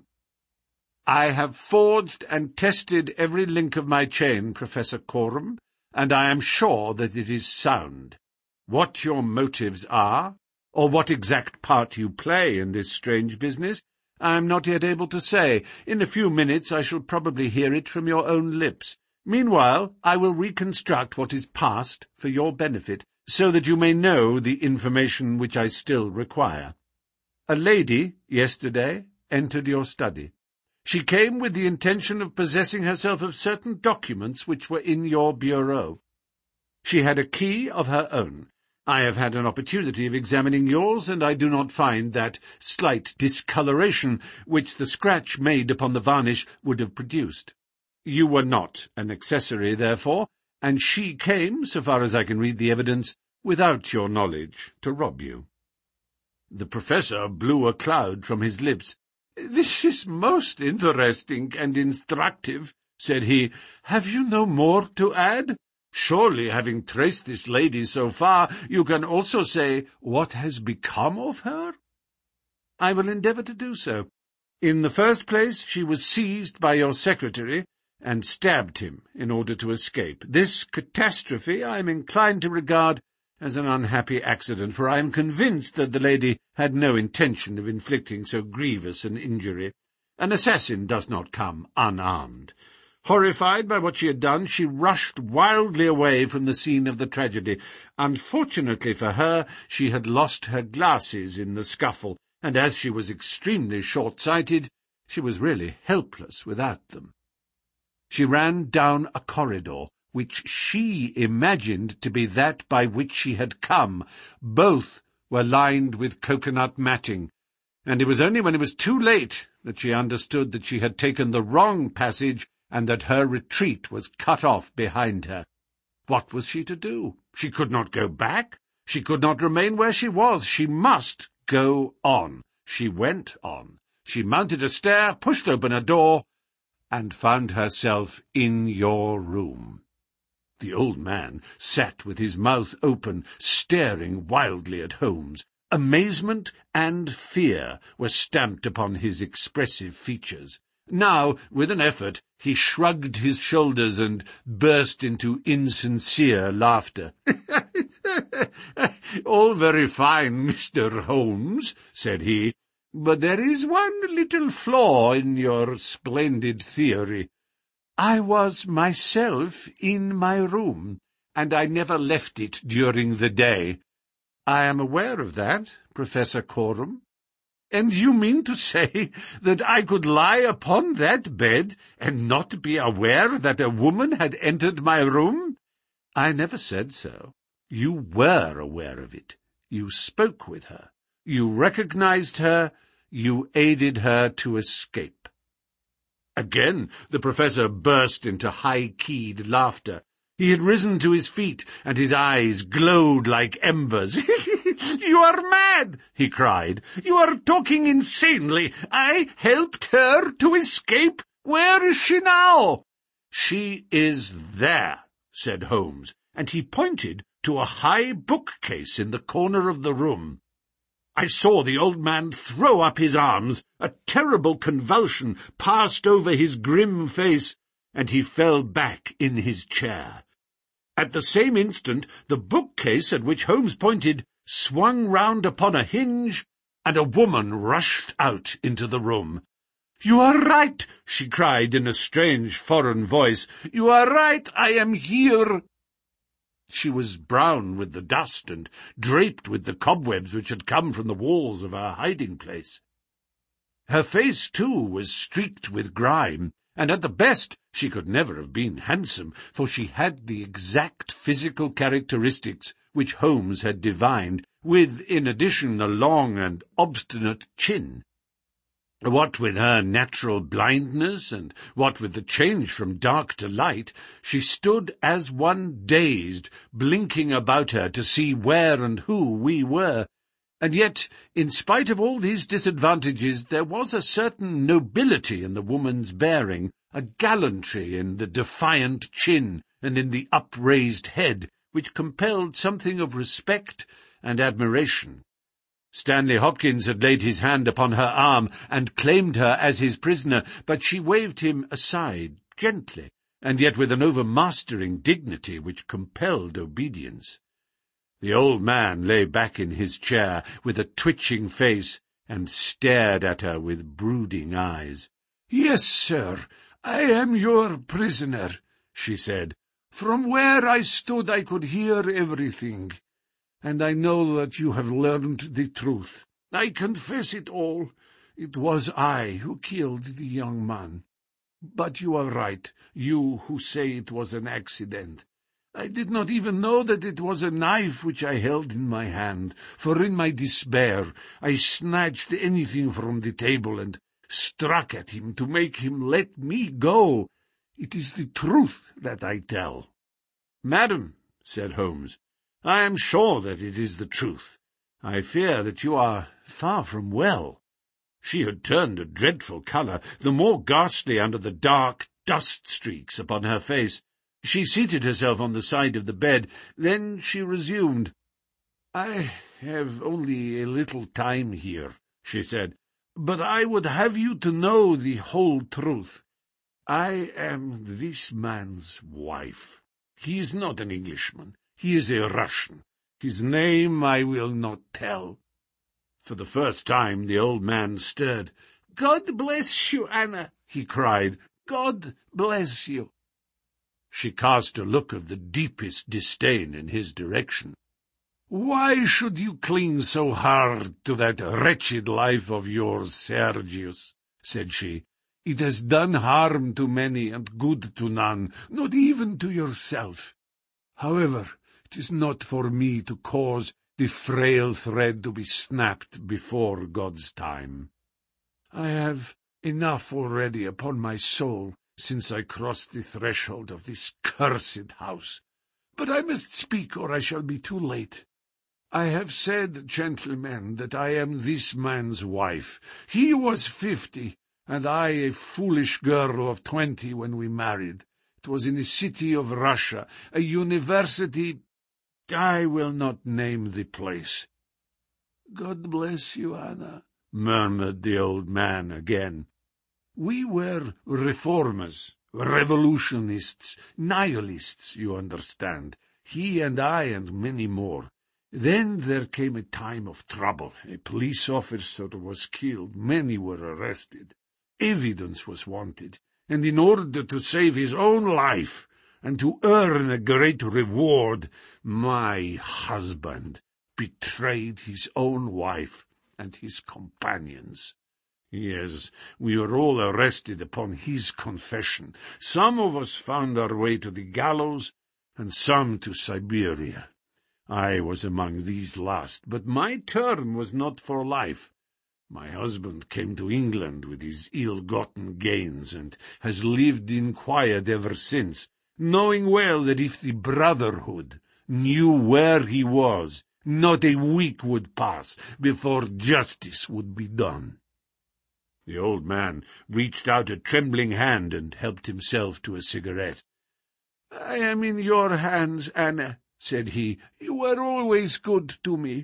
"I have forged and tested every link of my chain, Professor Coram, and I am sure that it is sound. What your motives are, or what exact part you play in this strange business, I am not yet able to say. In a few minutes I shall probably hear it from your own lips. Meanwhile, I will reconstruct what is past for your benefit, so that you may know the information which I still require. A lady, yesterday, entered your study. She came with the intention of possessing herself of certain documents which were in your bureau. She had a key of her own. I have had an opportunity of examining yours, and I do not find that slight discoloration which the scratch made upon the varnish would have produced. You were not an accessory, therefore, and she came, so far as I can read the evidence, without your knowledge, to rob you." The professor blew a cloud from his lips. "This is most interesting and instructive," said he. "Have you no more to add? Surely, having traced this lady so far, you can also say what has become of her?" "I will endeavour to do so. In the first place, she was seized by your secretary, and stabbed him in order to escape. This catastrophe I am inclined to regard as an unhappy accident, for I am convinced that the lady had no intention of inflicting so grievous an injury. An assassin does not come unarmed. Horrified by what she had done, she rushed wildly away from the scene of the tragedy. Unfortunately for her, she had lost her glasses in the scuffle, and as she was extremely short-sighted, she was really helpless without them. She ran down a corridor, which she imagined to be that by which she had come. Both were lined with coconut matting, and it was only when it was too late that she understood that she had taken the wrong passage and that her retreat was cut off behind her. What was she to do? She could not go back. She could not remain where she was. She must go on. She went on. She mounted a stair, pushed open a door, and found herself in your room. The old man sat with his mouth open, staring wildly at Holmes. Amazement and fear were stamped upon his expressive features. Now, with an effort, he shrugged his shoulders and burst into insincere laughter. "All very fine, Mister Holmes," said he, "but there is one little flaw in your splendid theory. I was myself in my room, and I never left it during the day." "I am aware of that, Professor Coram." "And you mean to say that I could lie upon that bed and not be aware that a woman had entered my room?" "I never said so. You were aware of it. You spoke with her. You recognized her. You aided her to escape." Again the professor burst into high-keyed laughter. He had risen to his feet, and his eyes glowed like embers. "You are mad!" he cried. "You are talking insanely. I helped her to escape. Where is she now?" "She is there," said Holmes, and he pointed to a high bookcase in the corner of the room. I saw the old man throw up his arms. A terrible convulsion passed over his grim face, and he fell back in his chair. At the same instant, the bookcase at which Holmes pointed swung round upon a hinge, and a woman rushed out into the room. "You are right," she cried in a strange foreign voice. "You are right, I am here." She was brown with the dust and draped with the cobwebs which had come from the walls of her hiding-place. Her face, too, was streaked with grime, and at the best she could never have been handsome, for she had the exact physical characteristics which Holmes had divined, with, in addition, a long and obstinate chin. What with her natural blindness, and what with the change from dark to light, she stood as one dazed, blinking about her to see where and who we were. And yet, in spite of all these disadvantages, there was a certain nobility in the woman's bearing, a gallantry in the defiant chin and in the upraised head, which compelled something of respect and admiration. Stanley Hopkins had laid his hand upon her arm and claimed her as his prisoner, but she waved him aside gently, and yet with an overmastering dignity which compelled obedience. The old man lay back in his chair with a twitching face and stared at her with brooding eyes. "Yes, sir, I am your prisoner," she said. "From where I stood I could hear everything, and I know that you have learned the truth. I confess it all. It was I who killed the young man. But you are right, you who say it was an accident. I did not even know that it was a knife which I held in my hand, for in my despair I snatched anything from the table and struck at him to make him let me go. It is the truth that I tell." "Madam," said Holmes, "I am sure that it is the truth. I fear that you are far from well." She had turned a dreadful colour, the more ghastly under the dark dust-streaks upon her face. She seated herself on the side of the bed. Then she resumed. "I have only a little time here," she said, "but I would have you to know the whole truth. I am this man's wife. He is not an Englishman. He is a Russian. His name I will not tell." For the first time the old man stirred. "God bless you, Anna," he cried. "God bless you." She cast a look of the deepest disdain in his direction. "Why should you cling so hard to that wretched life of yours, Sergius?" said she. "It has done harm to many and good to none, not even to yourself. However, it is not for me to cause the frail thread to be snapped before God's time. I have enough already upon my soul since I crossed the threshold of this cursed house. But I must speak, or I shall be too late. I have said, gentlemen, that I am this man's wife. He was fifty, and I a foolish girl of twenty when we married. It was in a city of Russia, a university. I will not name the place." "God bless you, Anna," murmured the old man again. "We were reformers, revolutionists, nihilists, you understand, he and I and many more. Then there came a time of trouble. A police officer was killed, many were arrested. Evidence was wanted, and in order to save his own life, and to earn a great reward, my husband betrayed his own wife and his companions. Yes, we were all arrested upon his confession. Some of us found our way to the gallows, and some to Siberia. I was among these last, but my term was not for life. My husband came to England with his ill-gotten gains, and has lived in quiet ever since, knowing well that if the Brotherhood knew where he was, not a week would pass before justice would be done." The old man reached out a trembling hand and helped himself to a cigarette. "I am in your hands, Anna," said he. "You are always good to me."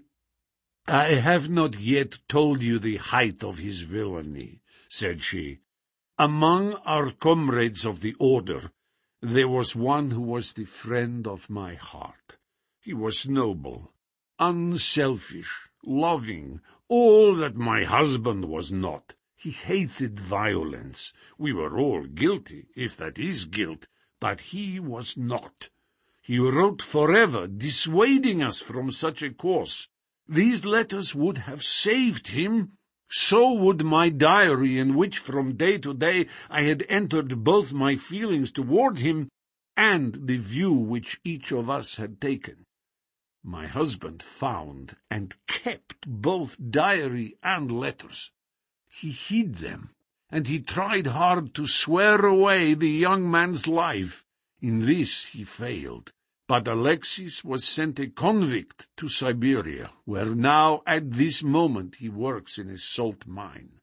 "I have not yet told you the height of his villainy," said she. "Among our comrades of the order, there was one who was the friend of my heart. He was noble, unselfish, loving, all that my husband was not. He hated violence. We were all guilty, if that is guilt, but he was not. He wrote forever, dissuading us from such a course. These letters would have saved him. So would my diary, in which from day to day I had entered both my feelings toward him and the view which each of us had taken. My husband found and kept both diary and letters. He hid them, and he tried hard to swear away the young man's life. In this he failed, but Alexis was sent a convict to Siberia, where now at this moment he works in a salt mine.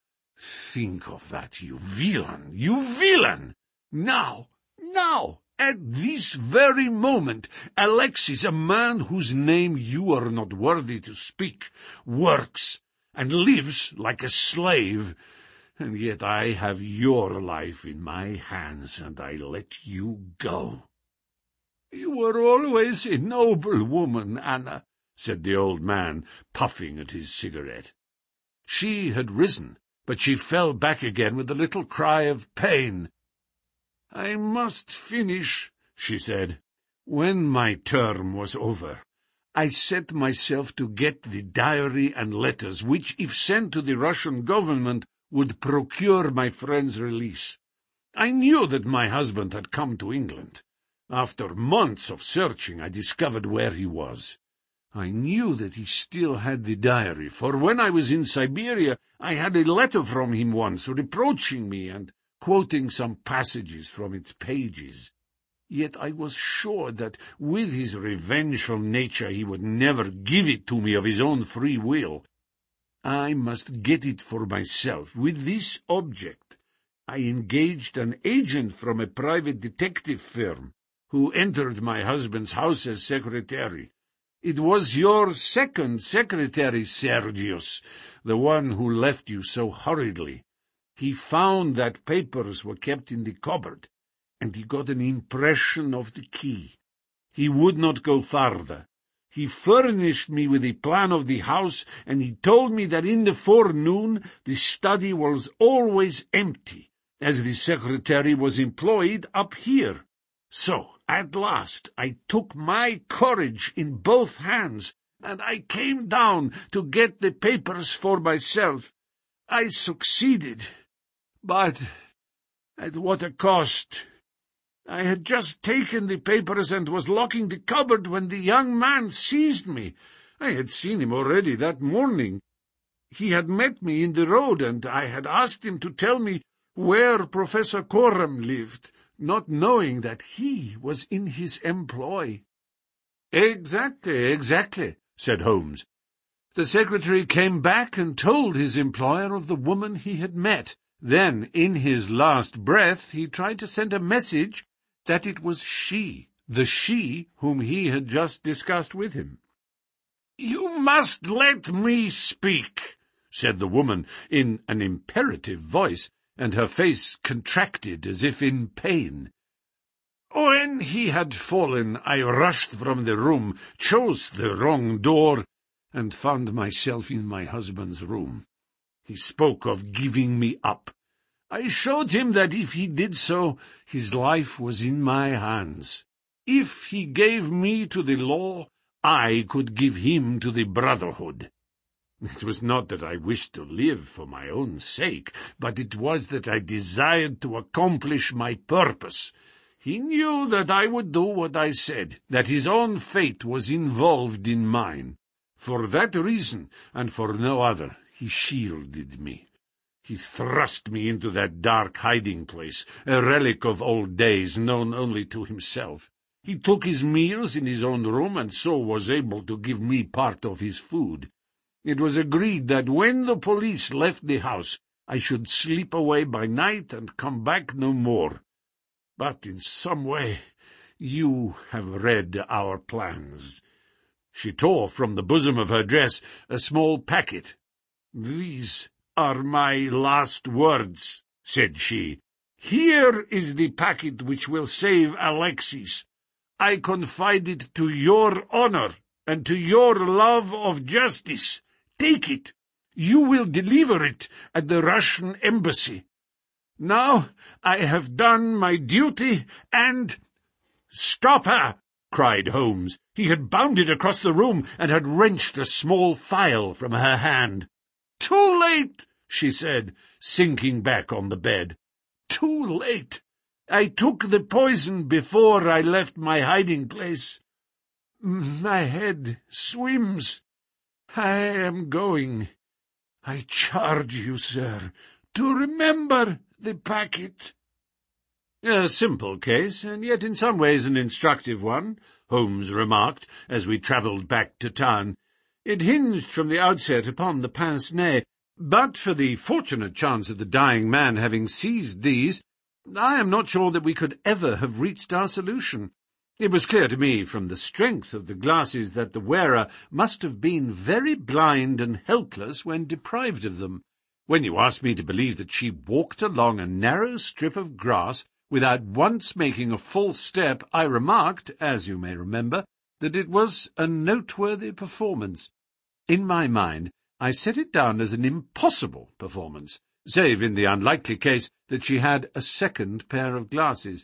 Think of that, you villain, you villain! Now, now, at this very moment, Alexis, a man whose name you are not worthy to speak, works and lives like a slave, and yet I have your life in my hands, and I let you go. You were always a noble woman, Anna, said the old man, puffing at his cigarette. She had risen, but she fell back again with a little cry of pain. I must finish, she said. When my term was over, I set myself to get the diary and letters, which, if sent to the Russian government, would procure my friend's release. I knew that my husband had come to England. After months of searching, I discovered where he was. I knew that he still had the diary, for when I was in Siberia, I had a letter from him once, reproaching me and quoting some passages from its pages. Yet I was sure that, with his revengeful nature, he would never give it to me of his own free will. I must get it for myself. With this object, I engaged an agent from a private detective firm, who entered my husband's house as secretary. It was your second secretary, Sergius, the one who left you so hurriedly. He found that papers were kept in the cupboard, and he got an impression of the key. He would not go farther. He furnished me with a plan of the house, and he told me that in the forenoon the study was always empty, as the secretary was employed up here. So, at last, I took my courage in both hands, and I came down to get the papers for myself. I succeeded, but at what a cost! I had just taken the papers and was locking the cupboard when the young man seized me. I had seen him already that morning. He had met me in the road, and I had asked him to tell me where Professor Coram lived, not knowing that he was in his employ. Exactly, exactly, said Holmes. The secretary came back and told his employer of the woman he had met. Then, in his last breath, he tried to send a message that it was she, the she whom he had just discussed with him. "You must let me speak," said the woman in an imperative voice, and her face contracted as if in pain. When he had fallen, I rushed from the room, chose the wrong door, and found myself in my husband's room. He spoke of giving me up. I showed him that if he did so, his life was in my hands. If he gave me to the law, I could give him to the brotherhood. It was not that I wished to live for my own sake, but it was that I desired to accomplish my purpose. He knew that I would do what I said, that his own fate was involved in mine. For that reason, and for no other, he shielded me. He thrust me into that dark hiding-place, a relic of old days known only to himself. He took his meals in his own room, and so was able to give me part of his food. It was agreed that when the police left the house, I should slip away by night and come back no more. But in some way you have read our plans. She tore from the bosom of her dress a small packet. These are my last words, said she. Here is the packet which will save Alexis. I confide it to your honor and to your love of justice. Take it. You will deliver it at the Russian embassy. Now I have done my duty, and—" "Stop her!" cried Holmes. He had bounded across the room and had wrenched a small phial from her hand. "Too late," she said, sinking back on the bed. "Too late. I took the poison before I left my hiding-place. My head swims. I am going. I charge you, sir, to remember the packet." "A simple case, and yet in some ways an instructive one," Holmes remarked, as we travelled back to town. "It hinged from the outset upon the pince-nez. But for the fortunate chance of the dying man having seized these, I am not sure that we could ever have reached our solution. It was clear to me from the strength of the glasses that the wearer must have been very blind and helpless when deprived of them. When you asked me to believe that she walked along a narrow strip of grass without once making a false step, I remarked, as you may remember, that it was a noteworthy performance. In my mind, I set it down as an impossible performance, save in the unlikely case that she had a second pair of glasses.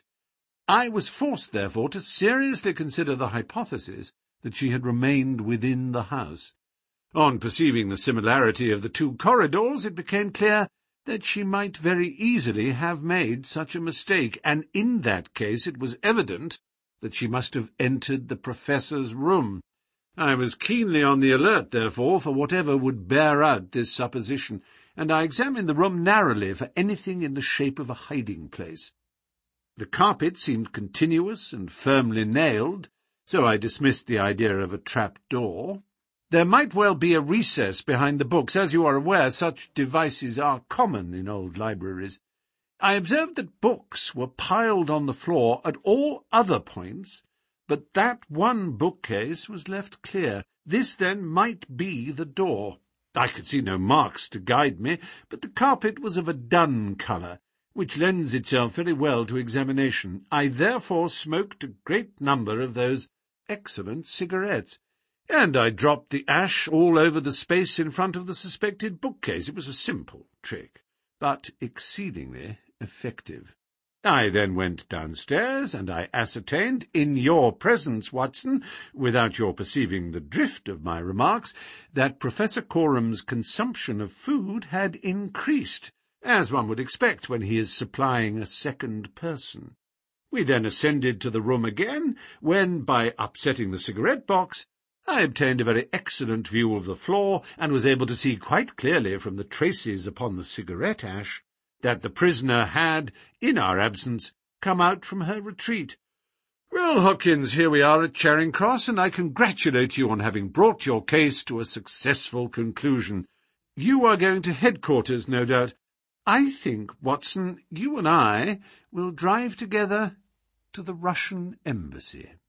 I was forced, therefore, to seriously consider the hypothesis that she had remained within the house. On perceiving the similarity of the two corridors, it became clear that she might very easily have made such a mistake, and in that case it was evident that she must have entered the professor's room. I was keenly on the alert, therefore, for whatever would bear out this supposition, and I examined the room narrowly for anything in the shape of a hiding-place. The carpet seemed continuous and firmly nailed, so I dismissed the idea of a trap-door. There might well be a recess behind the books. As you are aware, such devices are common in old libraries. I observed that books were piled on the floor at all other points, but that one bookcase was left clear. This, then, might be the door. I could see no marks to guide me, but the carpet was of a dun colour, which lends itself very well to examination. I therefore smoked a great number of those excellent cigarettes, and I dropped the ash all over the space in front of the suspected bookcase. It was a simple trick, but exceedingly effective. I then went downstairs, and I ascertained, in your presence, Watson, without your perceiving the drift of my remarks, that Professor Corum's consumption of food had increased, as one would expect when he is supplying a second person. We then ascended to the room again, when, by upsetting the cigarette-box, I obtained a very excellent view of the floor, and was able to see quite clearly from the traces upon the cigarette-ash that the prisoner had, in our absence, come out from her retreat. Well, Hopkins, here we are at Charing Cross, and I congratulate you on having brought your case to a successful conclusion. You are going to headquarters, no doubt. I think, Watson, you and I will drive together to the Russian embassy.